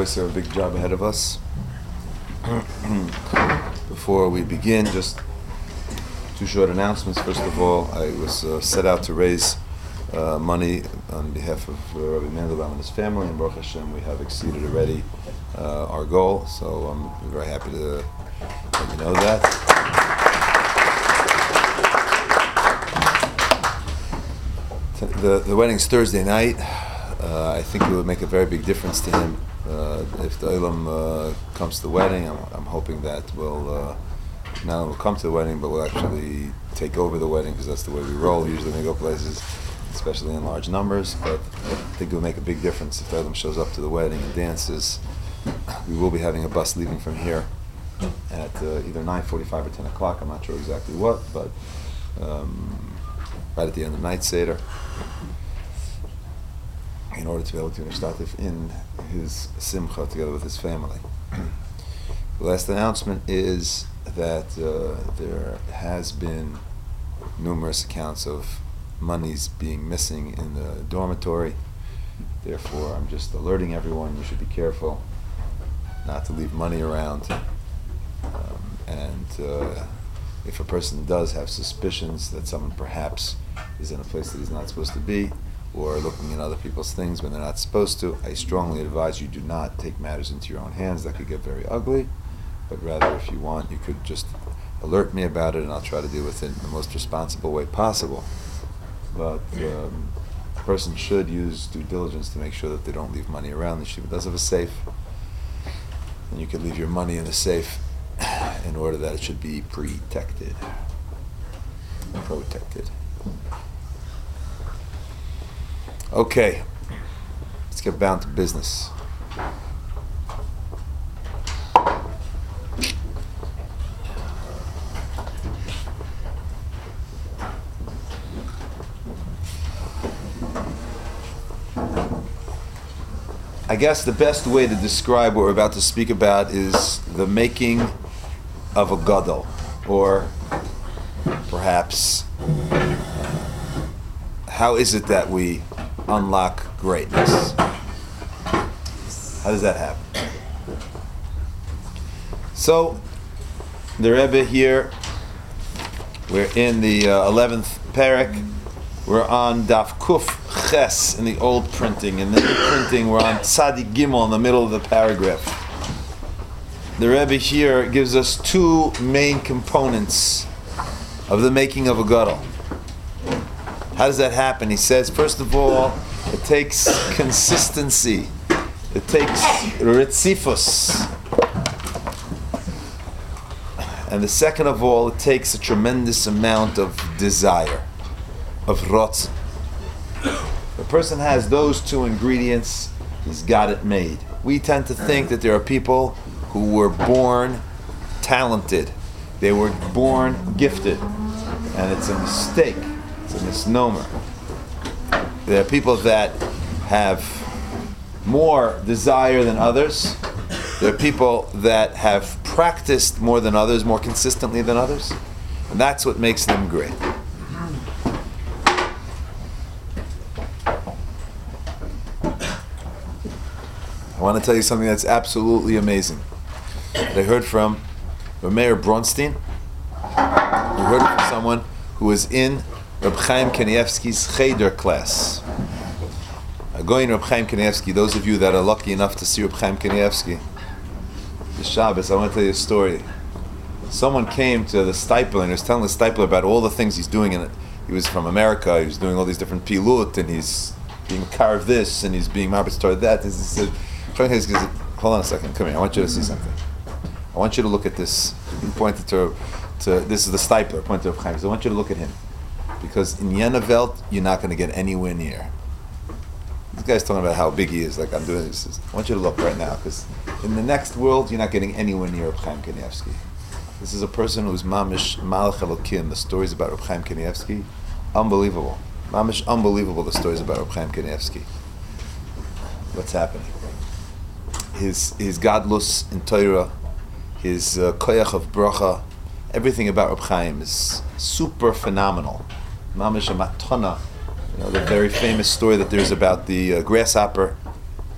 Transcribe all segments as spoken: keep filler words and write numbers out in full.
obviously have a big job ahead of us. Before we begin, just two short announcements. First of all, I was uh, set out to raise uh, money on behalf of uh, Rabbi Mandelbaum and his family, and Baruch Hashem, we have exceeded already uh, our goal, so I'm very happy to let you know that. The, the wedding's Thursday night. Uh, I think it would make a very big difference to him uh, if the Olam uh, comes to the wedding. I'm, I'm hoping that we'll uh, not only will come to the wedding, but we'll actually take over the wedding, because that's the way we roll. Usually when we go places, especially in large numbers, but I think it will make a big difference if the Olam shows up to the wedding and dances. We will be having a bus leaving from here at uh, either nine forty-five or ten o'clock. I'm not sure exactly what, but um, right at the end of night Seder, in order to be able to Nishtatif in his Simcha together with his family. The last announcement is that uh, there has been numerous accounts of monies being missing in the dormitory. Therefore, I'm just alerting everyone, you should be careful not to leave money around. Um, and uh, if a person does have suspicions that someone perhaps is in a place that he's not supposed to be, or looking in other people's things when they're not supposed to, I strongly advise you do not take matters into your own hands. That could get very ugly. But rather, if you want, you could just alert me about it, and I'll try to deal with it in the most responsible way possible. But um, a person should use due diligence to make sure that they don't leave money around. The yeshiva does have a safe, and you could leave your money in the safe in order that it should be protected. Protected. Okay, let's get down to business. I guess the best way to describe what we're about to speak about is the making of a gadol, or perhaps uh, how is it that we unlock greatness? How does that happen? So, the Rebbe here, we're in the uh, eleventh parak. We're on Daf Kuf Ches in the old printing. In the new printing, we're on Tzadik Gimel in the middle of the paragraph. The Rebbe here gives us two main components of the making of a gadol. How does that happen? He says, first of all, it takes consistency. It takes ritzifus. And the second of all, it takes a tremendous amount of desire, of rotz. If a person has those two ingredients, he's got it made. We tend to think that there are people who were born talented. They were born gifted. And it's a mistake. It's a misnomer. There are people that have more desire than others. There are people that have practiced more than others, more consistently than others. And that's what makes them great. I want to tell you something that's absolutely amazing. That I heard from Meir Bronstein. I heard from someone who was in Reb Chaim Kanievsky's Cheder class. Going to Reb Chaim Kanievsky, those of you that are lucky enough to see Reb Chaim Kanievsky, the Shabbos, I want to tell you a story. Someone came to the Stipler and he was telling the Stipler about all the things he's doing in it. He was from America, he was doing all these different pilut, and he's being carved this, and he's being marbet toward that. He said, hold on a second, come here, I want you to see something. I want you to look at this. He pointed to, to this is the Stipler, pointed to Reb Chaim. So I want you to look at him. Because in Yenavelt, you're not going to get anywhere near. This guy's talking about how big he is, like I'm doing this. I want you to look right now, because in the next world, you're not getting anywhere near Reb Chaim Kanievsky. This is a person who's Mamish Malach Elokim. The stories about Reb Chaim Kanievsky, unbelievable. Mamish unbelievable, the stories about Reb Chaim Kanievsky. What's happening? His his Gadlus in Torah, his uh, Koyach of Bracha, everything about Reb Chaim is super phenomenal. Mamish a matana. You know, the very famous story that there's about the uh, grasshopper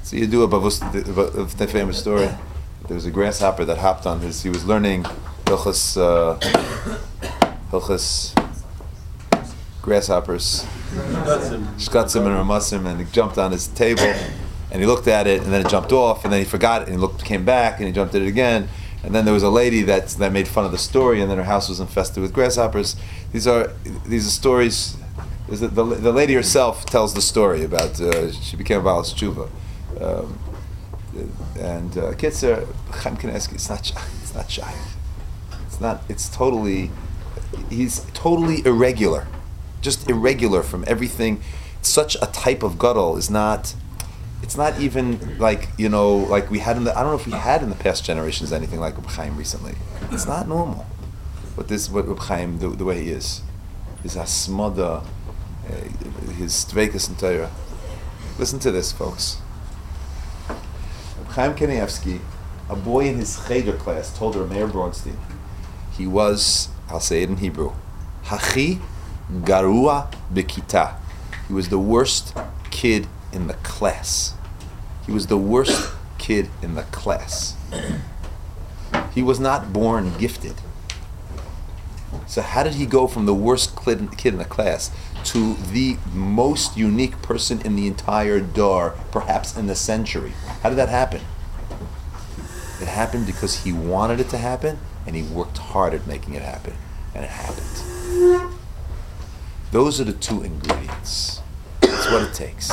So you do a bavus, the famous story. There was a grasshopper that hopped on his. He was learning hilchos, uh, hilchos grasshoppers, shkatzim and ramasim, and he jumped on his table, and he looked at it, and then it jumped off, and then he forgot it, and he looked, came back, and he jumped at it again, and then there was a lady that that made fun of the story, and then her house was infested with grasshoppers. These are these are stories. The, the, the lady herself tells the story about uh, she became a balas tshuva, um, and uh, Kitzer Chaim Kanievsky. It's not it's not shy. It's not. It's totally. He's totally irregular, just irregular from everything. Such a type of gadol is not. It's not even like you know like we had in the. I don't know if we had in the past generations anything like Reb Chaim recently. It's not normal. What this what Reb Chaim the, the way he is, his asmada. Uh, his Tveikus and Torah. Listen to this, folks. Chaim Kanievsky, a boy in his cheder class, told Reb Meir Bronstein, he was, I'll say it in Hebrew, Hachi Garua Bekita. He was the worst kid in the class. He was the worst kid in the class. He was not born gifted. So how did he go from the worst kid in the class to the most unique person in the entire door, perhaps in the century? How did that happen? It happened because he wanted it to happen, and he worked hard at making it happen, and it happened. Those are the two ingredients. That's what it takes.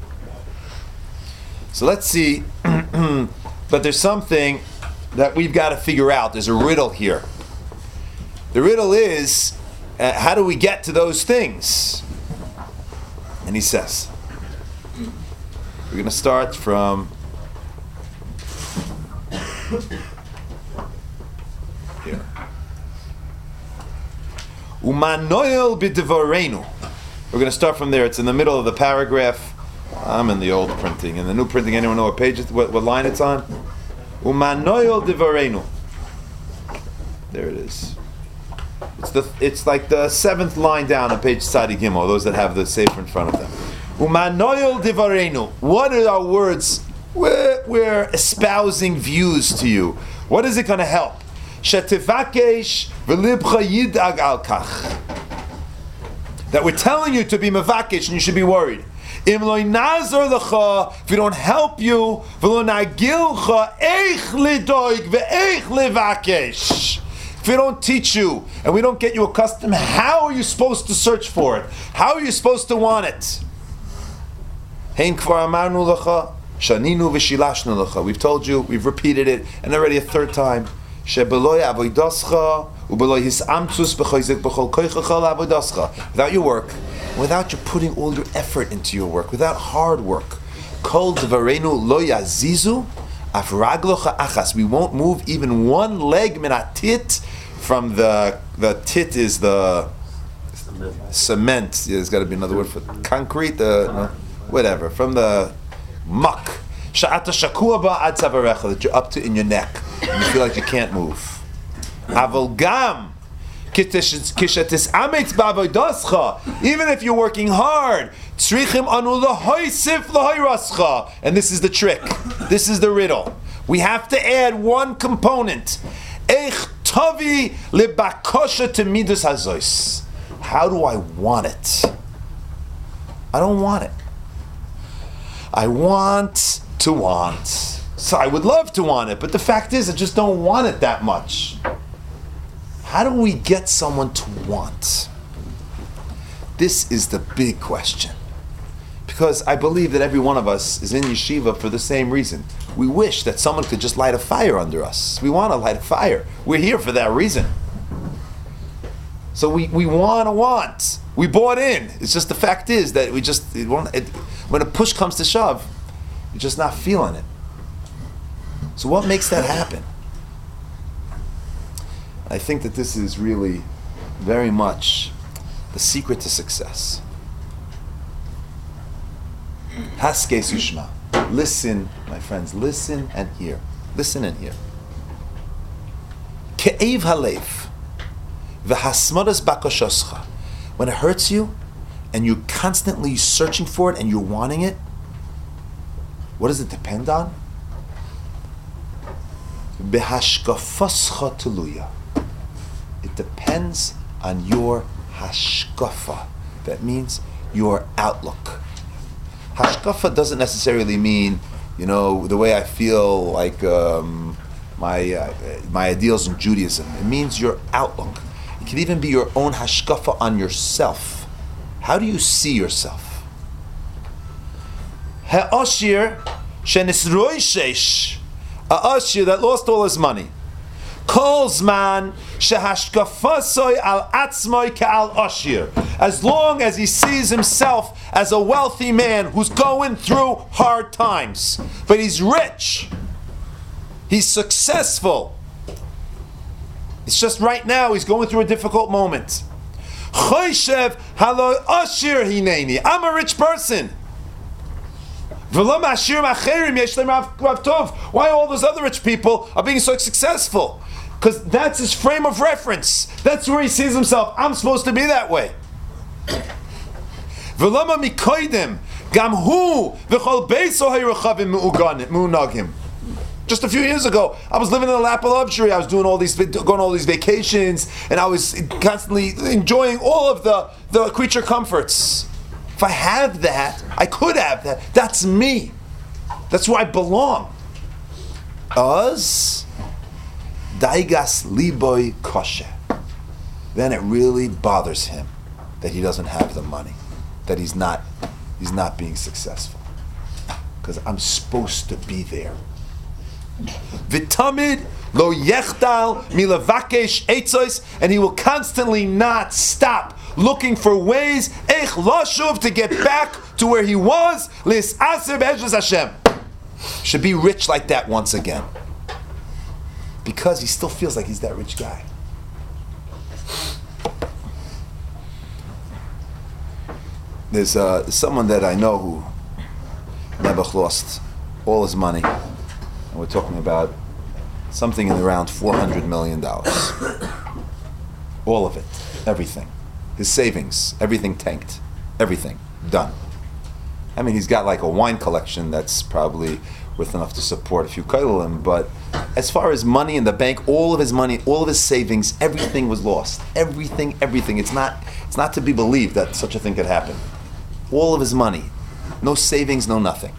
So let's see, but there's something that we've got to figure out. There's a riddle here. The riddle is, uh, how do we get to those things? And he says, we're going to start from here. Umanoel b'devarenu. We're going to start from there. It's in the middle of the paragraph. I'm in the old printing. In the new printing, anyone know what page, it, what, what line it's on? Umanoel devarenu. There it is. It's the it's like the seventh line down on page Tzadi Gimel, those that have the sefer in front of them. Umanoel divarenu. What are our words? We're, we're espousing views to you. What is it going to help? Shetivakesh v'libcha yidag al kach. That we're telling you to be mevakesh and you should be worried. Im lo nazar lecha, if we don't help you, v'lo nagilcha eich lidoig ve'eich levakesh. If we don't teach you and we don't get you accustomed, how are you supposed to search for it? How are you supposed to want it? Hein kvar amarnu lecha, shaninu v'shilashnu lecha. We've told you, we've repeated it, and already a third time. Shebeloy avoidascha ubeloy hisamtzus b'choyzik b'chol koichacha avoidascha. Without your work, without you putting all your effort into your work, without hard work, kol dvarenu lo yazizu af raglocha achas. We won't move even one leg minatit. From the the tit is the cement. cement. Yeah, there's got to be another word for concrete. The no, whatever from the muck. Sha'ata shakua ba'ad tzavarecha, that you're up to in your neck and you feel like you can't move. Aval gam kishatis ametz ba'avoidascha. Even if you're working hard, tzrichim anu lahoysif lahoyrascha. And this is the trick. This is the riddle. We have to add one component. Eich tavi lebakosha to midus hazois. How do I want it? I don't want it. I want to want. So I would love to want it, but the fact is I just don't want it that much. How do we get someone to want? This is the big question. Because I believe that every one of us is in yeshiva for the same reason. We wish that someone could just light a fire under us. We want to light a fire. We're here for that reason. So we, we want to want. We bought in. It's just the fact is that we just, it won't, it, when a push comes to shove, you're just not feeling it. So what makes that happen? I think that this is really very much the secret to success. Haske sushma. Listen, my friends, listen and hear. Listen and hear. Ke'ev halev v'hasmodas bakoshoscha. When it hurts you, and you're constantly searching for it, and you're wanting it, What does it depend on? Behashkafascha teluya. It depends on your hashkafa. That means your outlook. Hashkafa doesn't necessarily mean, you know, the way I feel, like um, my uh, my ideals in Judaism. It means your outlook. It can even be your own hashkafa on yourself. How do you see yourself? Ha'ashir shenisroi sheish. A ashir that lost all his money. Calls man shehashkafasoi al atzmoi ka'al ashir. As long as he sees himself as a wealthy man who's going through hard times, but he's rich, he's successful. It's just right now he's going through a difficult moment. Choyshev halo ashir hineni. I'm a rich person. Why all those other rich people are being so successful? Because that's his frame of reference. That's where he sees himself. I'm supposed to be that way. Just a few years ago, I was living in a lap of luxury. I was doing all these, going on all these vacations, and I was constantly enjoying all of the, the creature comforts. If I have that, I could have that. That's me. That's where I belong. Us, daigas liboy koshe. Then it really bothers him that he doesn't have the money, that he's not, he's not being successful. Because I'm supposed to be there. Vitamid lo yechdal milavakesh etzos, and he will constantly not stop looking for ways eich lashuv to get back to where he was. Lis aser be'ezras Hashem. Should be rich like that once again, because he still feels like he's that rich guy. There's uh, someone that I know who Nebuch lost all his money. We're talking about something in around four hundred million dollars. All of it. Everything. His savings. Everything tanked. Everything. Done. I mean, he's got like a wine collection that's probably worth enough to support a few kailim, but as far as money in the bank, all of his money, all of his savings, everything was lost. Everything, everything. It's not, it's not to be believed that such a thing could happen. All of his money. No savings, no nothing.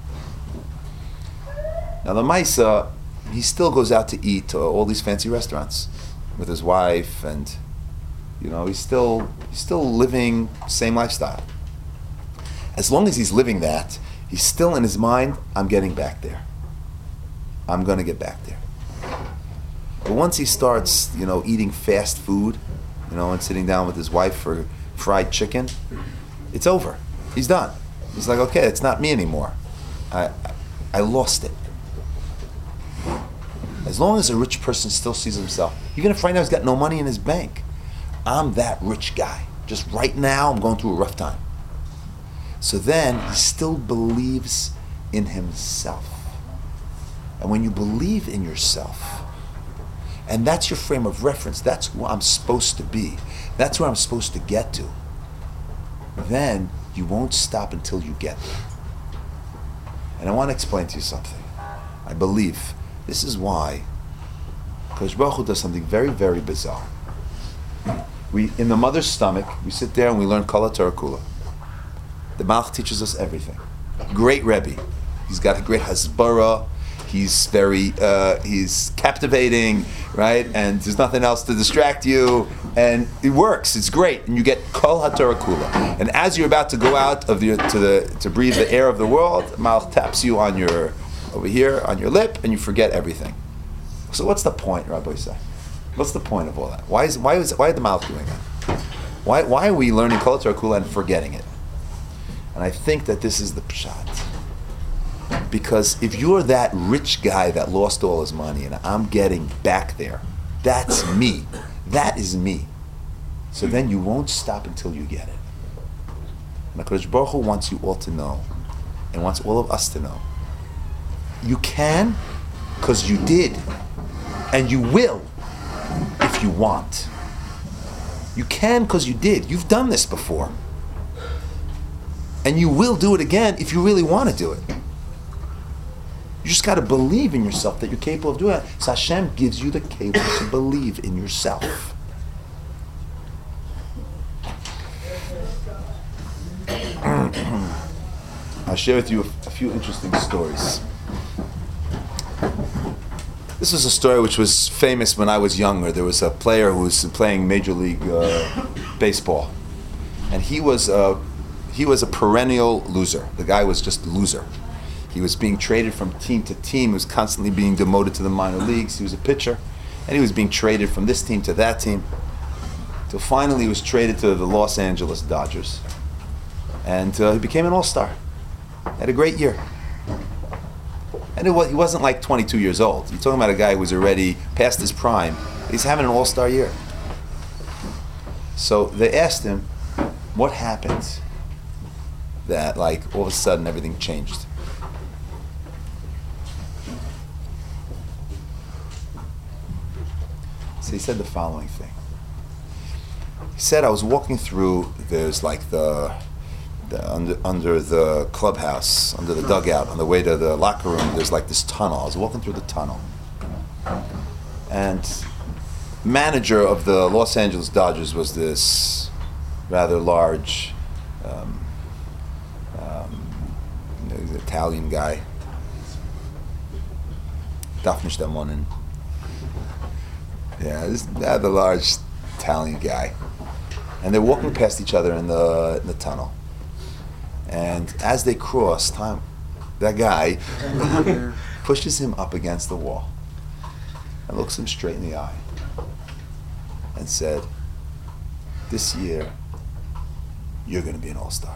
Now the Maisa, he still goes out to eat to all these fancy restaurants with his wife, and you know he's still he's still living same lifestyle. As long as he's living that, he's still in his mind, I'm getting back there. I'm going to get back there. But once he starts, you know, eating fast food, you know, and sitting down with his wife for fried chicken, it's over. He's done. He's like, okay, it's not me anymore. I I, I lost it. As long as a rich person still sees himself, you're going to find out he's got no money in his bank. I'm that rich guy. Just right now, I'm going through a rough time. So then, he still believes in himself. And when you believe in yourself, and that's your frame of reference, that's who I'm supposed to be, that's where I'm supposed to get to, then you won't stop until you get there. And I want to explain to you something. I believe this is why Kodesh Baruch Hu does something very, very bizarre. We, in the mother's stomach, we sit there and we learn Kala Torah Kula. The Malach teaches us everything. Great Rebbe. He's got a great hasbara. He's very, uh, he's captivating, right? And there's nothing else to distract you. And it works. It's great. And you get Kol HaTorah Kula. And as you're about to go out of the to the to breathe the air of the world, Malach taps you on your over here on your lip, and you forget everything. So what's the point, Rabbi Yisai? What's the point of all that? Why is why is why is the Malach doing that? Why why are we learning Kol HaTorah Kula and forgetting it? And I think that this is the pshat. Because if you're that rich guy that lost all his money and I'm getting back there, that's me. That is me. So then you won't stop until you get it. And HaKadosh Baruch Hu wants you all to know, and wants all of us to know, you can because you did, and you will if you want. You can because you did. You've done this before. And you will do it again if you really want to do it. You just got to believe in yourself that you're capable of doing it. So Hashem gives you the cable to believe in yourself. I'll share with you a, a few interesting stories. This was a story which was famous when I was younger. There was a player who was playing Major League uh, Baseball, and he was a, he was a perennial loser. The guy was just a loser. He was being traded from team to team. He was constantly being demoted to the minor leagues. He was a pitcher, and he was being traded from this team to that team, till finally he was traded to the Los Angeles Dodgers, and uh, he became an all-star. Had a great year. And it was, he wasn't like twenty-two years old. You're talking about a guy who was already past his prime. He's having an all-star year. So they asked him, what happened that like all of a sudden everything changed? So he said the following thing. He said, I was walking through, there's like the The, under, under the clubhouse, under the dugout, on the way to the locker room, there's like this tunnel. I was walking through the tunnel. And manager of the Los Angeles Dodgers was this rather large um, um, Italian guy. Darf nicht erwähnen. Yeah, this rather large Italian guy. And they're walking past each other in the, in the tunnel. And as they cross, time, that guy pushes him up against the wall and looks him straight in the eye and said, this year, you're going to be an all-star.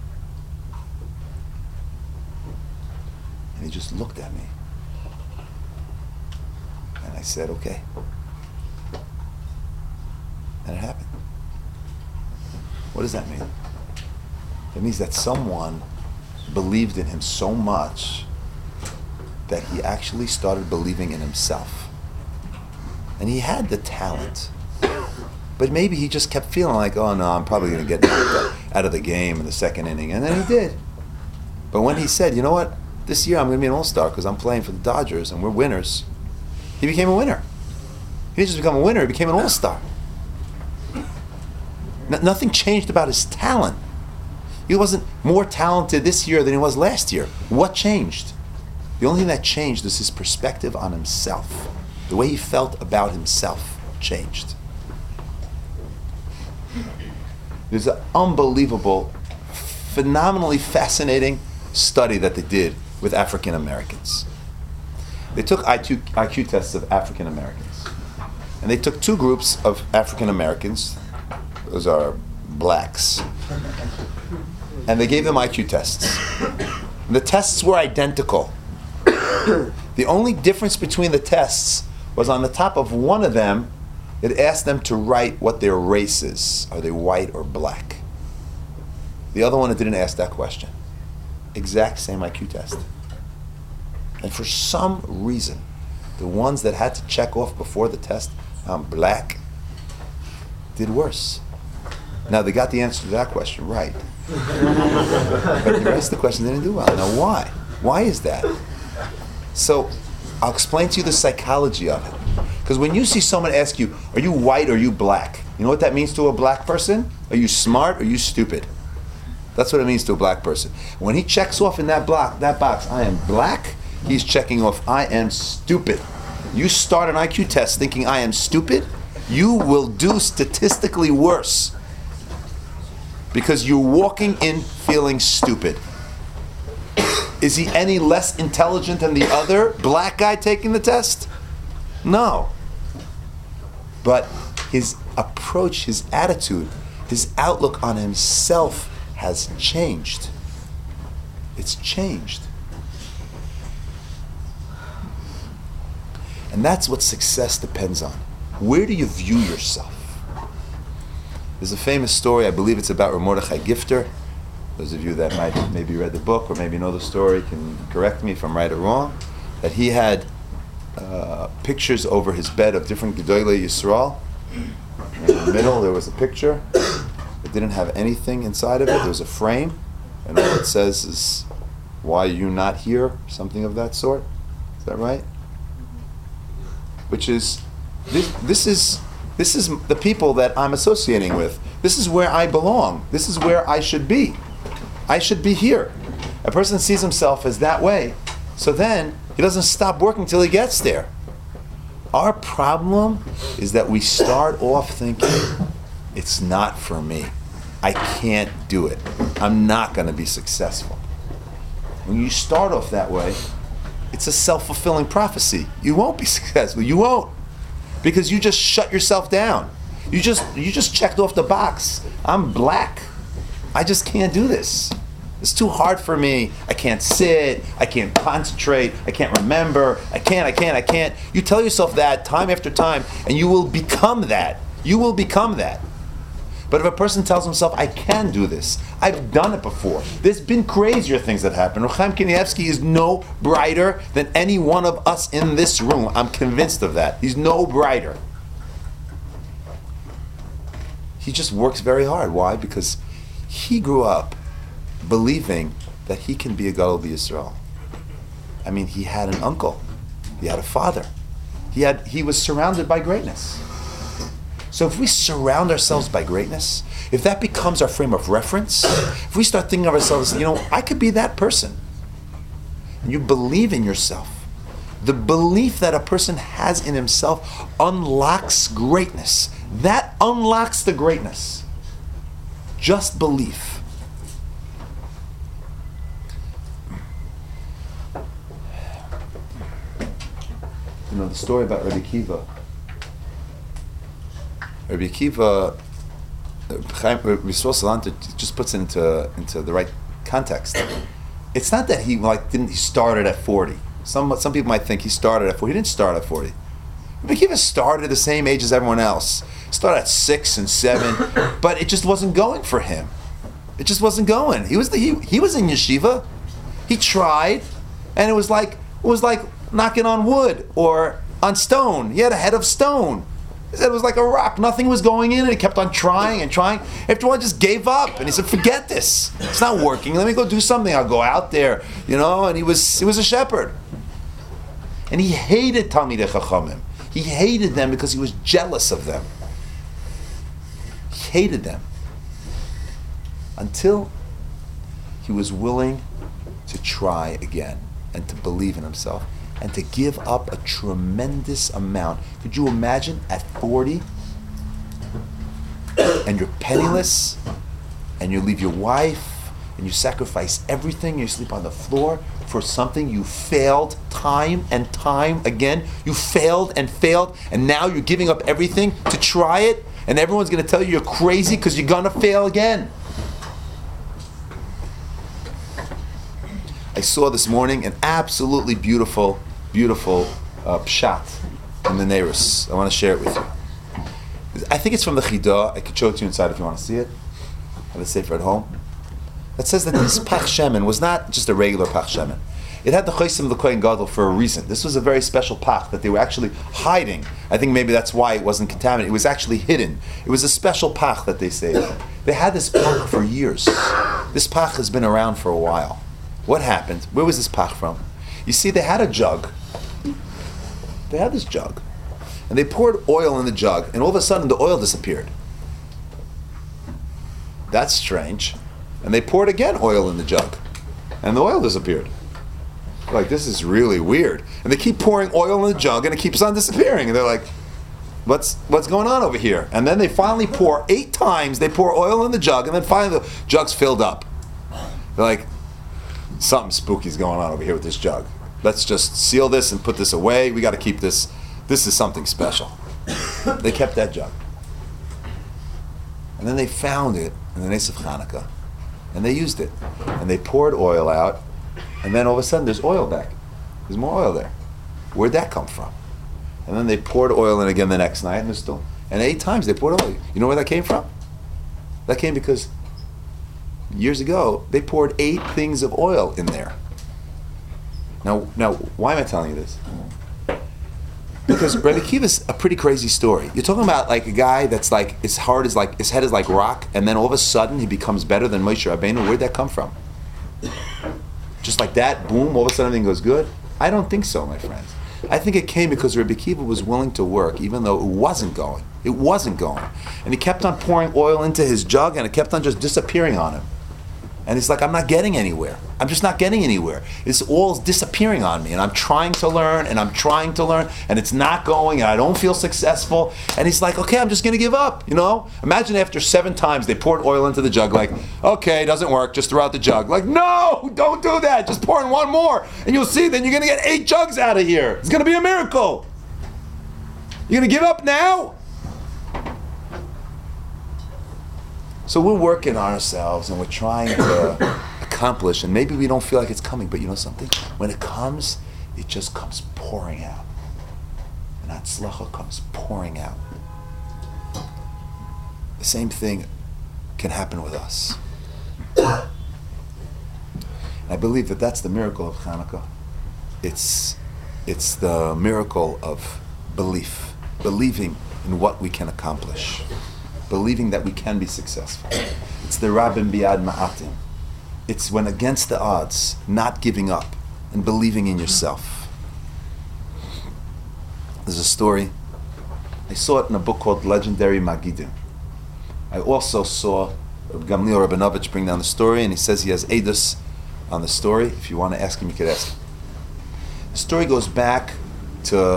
And he just looked at me. And I said, okay. And it happened. What does that mean? It means that someone believed in him so much that he actually started believing in himself. And he had the talent. But maybe he just kept feeling like, oh no, I'm probably going to get out of the game in the second inning. And then he did. But when he said, you know what, this year I'm going to be an all-star because I'm playing for the Dodgers and we're winners, he became a winner. He didn't just become a winner, he became an all-star. No, nothing changed about his talent. He wasn't more talented this year than he was last year. What changed? The only thing that changed was his perspective on himself. The way he felt about himself changed. There's an unbelievable, phenomenally fascinating study that they did with African Americans. They took I Q, I Q tests of African Americans. And they took two groups of African Americans. Those are blacks. And they gave them I Q tests. And the tests were identical. The only difference between the tests was on the top of one of them, it asked them to write what their race is. Are they white or black? The other one, it didn't ask that question. Exact same I Q test. And for some reason, the ones that had to check off before the test, I'm black, did worse. Now they got the answer to that question right. But the rest of the question they didn't do well. Now why? Why is that? So I'll explain to you the psychology of it. Because when you see someone ask you, are you white or are you black? You know what that means to a black person? Are you smart or are you stupid? That's what it means to a black person. When he checks off in that block, that box, I am black, he's checking off, I am stupid. You start an I Q test thinking I am stupid, you will do statistically worse. Because you're walking in feeling stupid. Is he any less intelligent than the other black guy taking the test? No. But his approach, his attitude, his outlook on himself has changed. It's changed. And that's what success depends on. Where do you view yourself? There's a famous story, I believe it's about Rav Mordechai Gifter. Those of you that might maybe read the book or maybe know the story can correct me if I'm right or wrong, that he had uh, pictures over his bed of different Gedolei Yisrael. In the middle there was a picture. It didn't have anything inside of it. There was a frame, and all it says is, why are you not here? Something of that sort. Is that right? Which is, this, this is, this is the people that I'm associating with. This is where I belong. This is where I should be. I should be here. A person sees himself as that way, so then he doesn't stop working till he gets there. Our problem is that we start off thinking, it's not for me. I can't do it. I'm not going to be successful. When you start off that way, it's a self-fulfilling prophecy. You won't be successful. You won't. Because you just shut yourself down. You just you just checked off the box. I'm black. I just can't do this. It's too hard for me. I can't sit. I can't concentrate. I can't remember. I can't, I can't, I can't. You tell yourself that time after time, and you will become that. You will become that. But if a person tells himself, I can do this, I've done it before, there's been crazier things that happen. Reb Chaim Kanievsky is no brighter than any one of us in this room. I'm convinced of that. He's no brighter. He just works very hard. Why? Because he grew up believing that he can be a Gadol B'Yisrael. I mean, he had an uncle. He had a father. He had. He was surrounded by greatness. So if we surround ourselves by greatness, if that becomes our frame of reference, if we start thinking of ourselves, you know, I could be that person, and you believe in yourself, the belief that a person has in himself unlocks greatness. That unlocks the greatness. Just belief. You know, the story about Rabbi Akiva. Rabbi Akiva, Rabbi Yisrael Salanter just puts it into into the right context. It's not that he like didn't he started at forty. Some some people might think he started at forty. He didn't start at forty. Rabbi Akiva started at the same age as everyone else. Started at six and seven, but it just wasn't going for him. It just wasn't going. He was the, he he was in yeshiva. He tried, and it was like it was like knocking on wood or on stone. He had a head of stone. He said it was like a rock. Nothing was going in, and he kept on trying and trying. After a while, just gave up, and he said, "Forget this. It's not working. Let me go do something. I'll go out there, you know." And he was he was a shepherd, and he hated Talmidei Chachamim. He hated them because he was jealous of them. He hated them until he was willing to try again and to believe in himself. And to give up a tremendous amount. Could you imagine at forty, and you're penniless, and you leave your wife, and you sacrifice everything, you sleep on the floor for something you failed time and time again. You failed and failed, and now you're giving up everything to try it, and everyone's going to tell you you're crazy because you're going to fail again. I saw this morning an absolutely beautiful, beautiful uh, pshat in the Neirus. I want to share it with you. I think it's from the Chidah. I could show it to you inside if you want to see it. I have a sefer at home. It says that this Pach Shemen was not just a regular Pach Shemen. It had the Chosim of the Kohen Gadol for a reason. This was a very special Pach that they were actually hiding. I think maybe that's why it wasn't contaminated. It was actually hidden. It was a special Pach that they saved. They had this Pach for years. This Pach has been around for a while. What happened? Where was this Pach from? You see, they had a jug. They had this jug. And they poured oil in the jug, and all of a sudden the oil disappeared. That's strange. And they poured again oil in the jug, and the oil disappeared. Like, this is really weird. And they keep pouring oil in the jug, and it keeps on disappearing. And they're like, what's what's going on over here? And then they finally pour, eight times they pour oil in the jug, and then finally the jug's filled up. They're like, something spooky's going on over here with this jug. Let's just seal this and put this away. We got to keep this. This is something special. They kept that jug. And then they found it in the Nes of Hanukkah. And they used it. And they poured oil out. And then all of a sudden there's oil back. There's more oil there. Where'd that come from? And then they poured oil in again the next night, and there's still. And eight times they poured oil. You know where that came from? That came because years ago, they poured eight things of oil in there. Now, now, why am I telling you this? Because Rabbi Akiva's a pretty crazy story. You're talking about like a guy that's like, his heart is like, his head is like rock, and then all of a sudden he becomes better than Moshe Rabbeinu. Where'd that come from? Just like that, boom, all of a sudden everything goes good. I don't think so, my friends. I think it came because Rabbi Akiva was willing to work even though it wasn't going. It wasn't going. And he kept on pouring oil into his jug and it kept on just disappearing on him. And it's like, I'm not getting anywhere. I'm just not getting anywhere. It's all disappearing on me. And I'm trying to learn, and I'm trying to learn, and it's not going, and I don't feel successful. And he's like, okay, I'm just going to give up, you know? Imagine after seven times they poured oil into the jug, like, okay, it doesn't work, just throw out the jug. Like, no, don't do that. Just pour in one more. And you'll see, then you're going to get eight jugs out of here. It's going to be a miracle. You're going to give up now? So we're working on ourselves and we're trying to accomplish, and maybe we don't feel like it's coming, but you know something? When it comes, it just comes pouring out. And Hatzlacha comes pouring out. The same thing can happen with us. I believe that that's the miracle of Hanukkah. It's, it's the miracle of belief, believing in what we can accomplish. Believing that we can be successful. It's the Rabim Biad Ma'atim. It's when against the odds, not giving up and believing in yourself. There's a story. I saw it in a book called Legendary Magidim. I also saw Gamliel Rabinovich bring down the story, and he says he has edus on the story. If you want to ask him, you could ask him. The story goes back to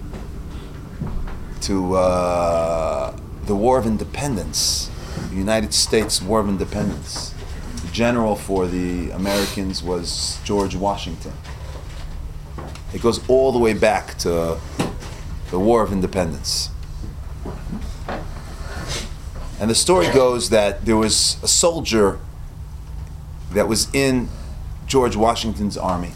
to uh, the War of Independence, the United States War of Independence. The general for the Americans was George Washington. It goes all the way back to the War of Independence. And the story goes that there was a soldier that was in George Washington's army.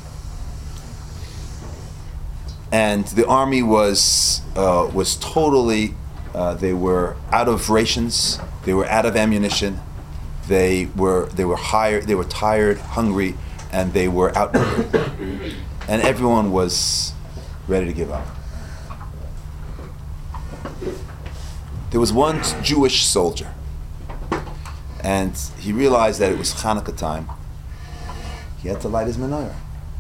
And the army was uh, was totally Uh, they were out of rations. They were out of ammunition. They were they were hired. They were tired, hungry, and they were outnumbered. And everyone was ready to give up. There was one Jewish soldier, and he realized that it was Hanukkah time. He had to light his menorah.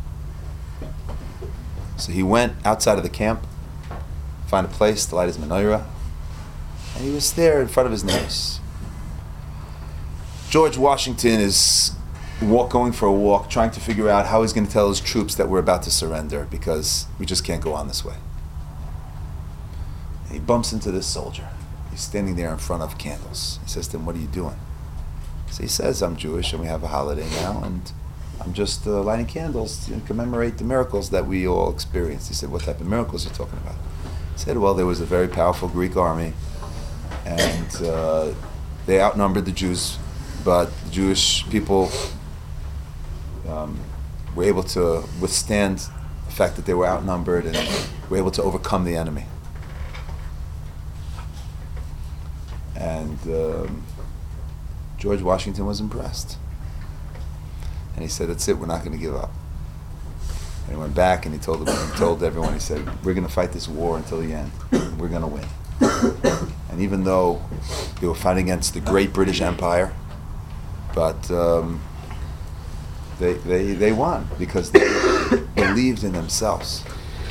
So he went outside of the camp, find a place to light his menorah. And he was there in front of his nose. George Washington is walk, going for a walk, trying to figure out how he's going to tell his troops that we're about to surrender because we just can't go on this way. And he bumps into this soldier. He's standing there in front of candles. He says to him, "What are you doing?" So he says, "I'm Jewish and we have a holiday now, and I'm just uh, lighting candles to commemorate the miracles that we all experienced." He said, "What type of miracles are you talking about?" He said, "Well, there was a very powerful Greek army, and uh, they outnumbered the Jews, but the Jewish people um, were able to withstand the fact that they were outnumbered and were able to overcome the enemy." And um, George Washington was impressed. And he said, "That's it, we're not going to give up." And he went back and he told them, he told everyone, he said, "We're going to fight this war until the end. We're going to win." And even though they were fighting against the great British Empire, but um, they, they, they won because they believed in themselves.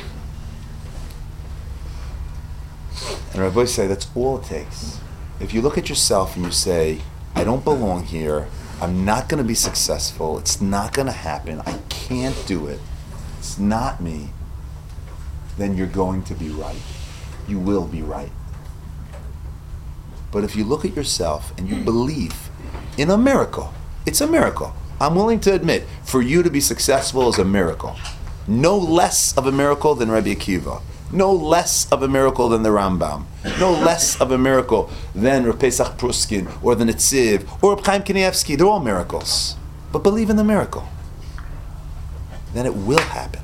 And Rabbi say that's all it takes. If you look at yourself and you say, "I don't belong here, I'm not going to be successful, it's not going to happen, I can't do it, it's not me," then you're going to be right. You will be right. But if you look at yourself and you believe in a miracle, it's a miracle. I'm willing to admit, for you to be successful is a miracle. No less of a miracle than Rabbi Akiva. No less of a miracle than the Rambam. No less of a miracle than Rav Pesach Pruskin or the Netziv or Reb Chaim Kanievsky. They're all miracles. But believe in the miracle. Then it will happen.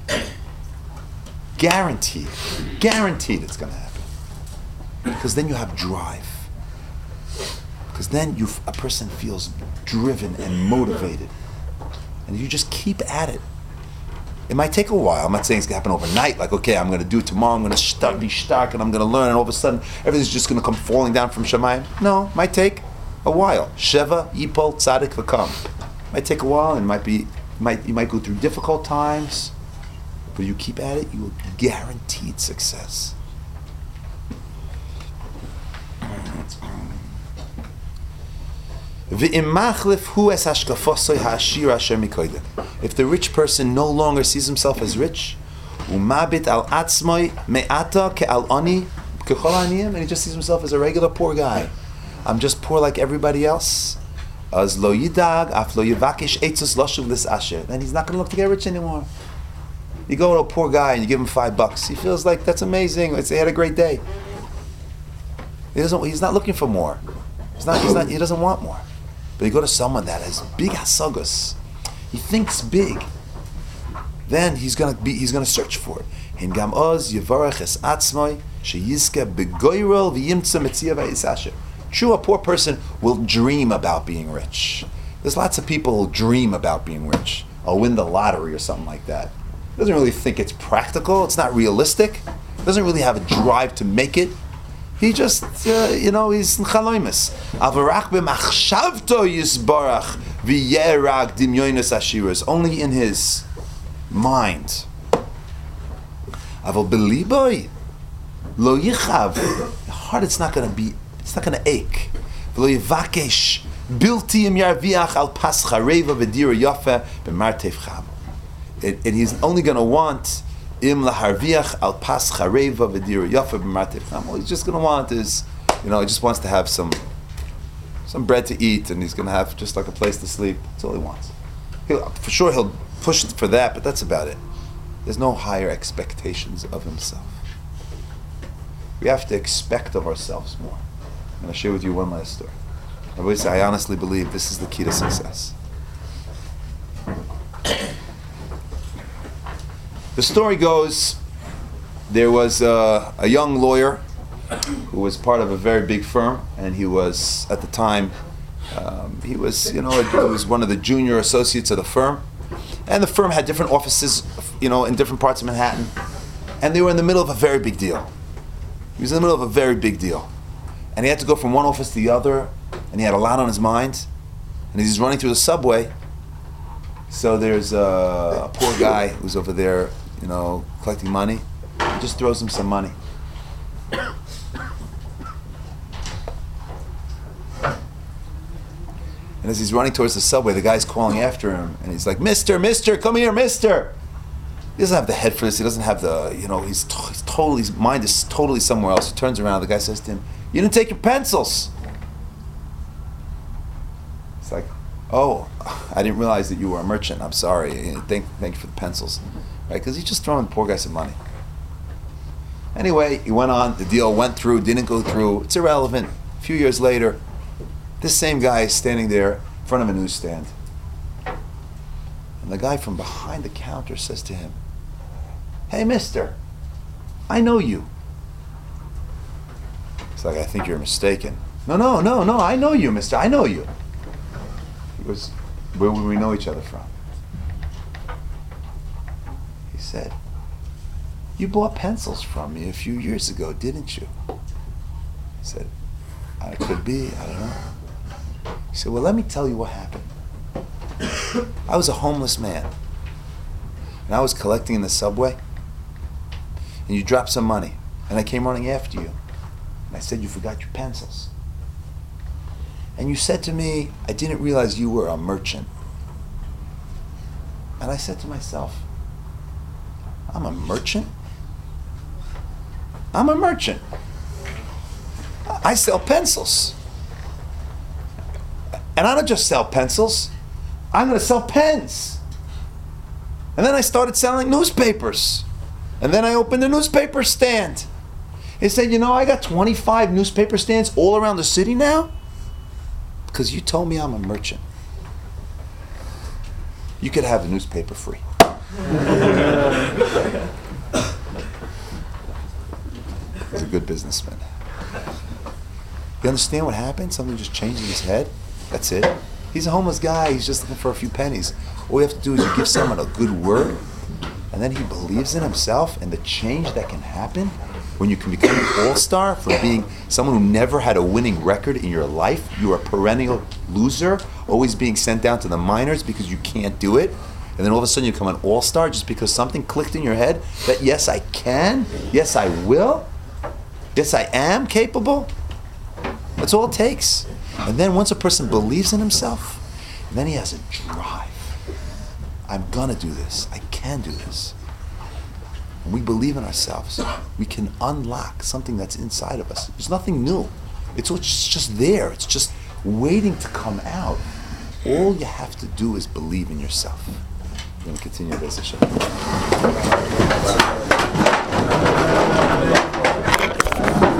Guaranteed. Guaranteed it's going to happen. Because then you have drive. Because then you, a person feels driven and motivated. And you just keep at it. It might take a while. I'm not saying it's going to happen overnight. Like, okay, I'm going to do it tomorrow. I'm going to start, be stark, and I'm going to learn. And all of a sudden, everything's just going to come falling down from Shemayim. No, it might take a while. Sheva, Yipol, Tzadik, V'kam. It might take a while, and it might be, might, you might go through difficult times. but you keep at it, you will guaranteed success. If the rich person no longer sees himself as rich, and he just sees himself as a regular poor guy, I'm just poor like everybody else, then he's not going to look to get rich anymore. You go to a poor guy and you give him five bucks, he feels like that's amazing, it's, he had a great day. He doesn't, he's not looking for more. He's not, he's not, he doesn't want more. But you go to someone that has big hasagas, he thinks big, then he's gonna be, he's gonna search for it. True, a poor person will dream about being rich. There's lots of people who dream about being rich. I'll win the lottery or something like that. Doesn't really think it's practical, it's not realistic, doesn't really have a drive to make it. He just, uh, you know, he's in chaloimus. Avarach b'machshavto yisbarach v'yerag dimyoinus ashiras. Only in his mind. Aval beliboy lo yichav. The heart, it's not going to be, it's not going to ache. V'lo yivakesh bilti im yarviach al pas chareva v'dira yafa b'martev cham. And he's only going to want Im laharviach al pas chareva v'dira yafa b'martev cham. All he's just going to want is, you know, he just wants to have some some bread to eat, and he's going to have just like a place to sleep. That's all he wants. He'll, for sure he'll push for that, but that's about it. There's no higher expectations of himself. We have to expect of ourselves more. I'm going to share with you one last story. I always say, I honestly believe this is the key to success. The story goes, there was uh, a young lawyer who was part of a very big firm, and he was, at the time, um, he was, you know, he was one of the junior associates of the firm, and the firm had different offices, you know, in different parts of Manhattan, and they were in the middle of a very big deal. He was in the middle of a very big deal, and he had to go from one office to the other, and he had a lot on his mind, and he's running through the subway. So there's a, a poor guy who's over there, you know, collecting money. He just throws him some money. And as he's running towards the subway, the guy's calling after him, and he's like, "Mister, Mister, come here, Mister." He doesn't have the head for this. He doesn't have the, you know, he's, to- he's totally, his mind is totally somewhere else. He turns around. The guy says to him, "You didn't take your pencils." It's like, "Oh, I didn't realize that you were a merchant. I'm sorry. Thank, thank you for the pencils." Right? Because he's just throwing the poor guy some money. Anyway, he went on. The deal went through, didn't go through. It's irrelevant. A few years later, this same guy is standing there in front of a newsstand. And the guy from behind the counter says to him, "Hey, mister, I know you." He's like, "I think you're mistaken." "No, no, no, no, I know you, mister. I know you." He goes, "Where would we know each other from?" He said, "You bought pencils from me a few years ago, didn't you?" He said, "I could be, I don't know." He said, "Well, let me tell you what happened. I was a homeless man, and I was collecting in the subway, and you dropped some money, and I came running after you, and I said you forgot your pencils. And you said to me, I didn't realize you were a merchant." And I said to myself, I'm a merchant? I'm a merchant. I sell pencils. And I don't just sell pencils, I'm going to sell pens. And then I started selling newspapers. And then I opened a newspaper stand. He said, "You know, I got twenty-five newspaper stands all around the city now because you told me I'm a merchant. You could have a newspaper free." He's a good businessman. You understand what happened? Something just changed in his head. That's it. He's a homeless guy. He's just looking for a few pennies. All you have to do is you give someone a good word, and then he believes in himself, and the change that can happen when you can become an all-star from being someone who never had a winning record in your life. You're a perennial loser, always being sent down to the minors because you can't do it. and then all of a sudden you become an all-star just because something clicked in your head that yes, I can, yes, I will, yes, I am capable. That's all it takes. And then once a person believes in himself, then he has a drive. I'm gonna do this. I can do this. When we believe in ourselves, we can unlock something that's inside of us. There's nothing new. It's just there. It's just waiting to come out. All you have to do is believe in yourself. We're going to continue this.